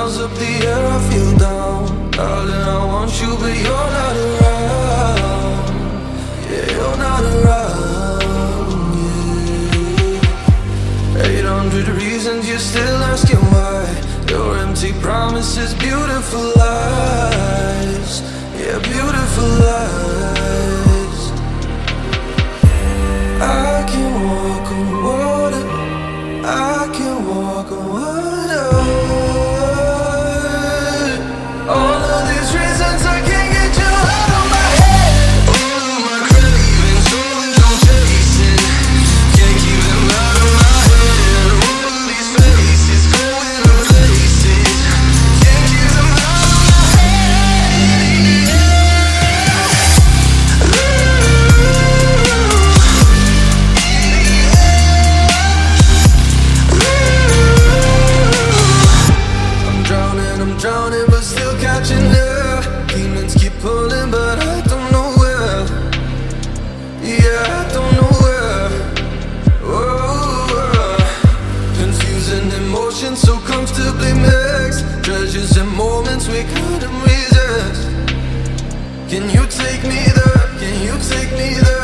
miles up the air, I feel down. Darling, I want you, but you're not around. Yeah, you're not around, yeah. 800 reasons, you're still asking why. Your empty promises, beautiful lies. Yeah, beautiful lies. I can walk on water, I can walk on water. All of these reasons I can't get you out of my head. All of my cravings, all of them chasing, can't keep them out of my head. All of these faces, going to places, can't keep them out of my head. I'm drowning, but still catching air. Demons keep pulling, but I don't know where. Yeah, I don't know where. Oh, confusing emotions so comfortably mixed. Treasures and moments we couldn't resist. Can you take me there? Can you take me there?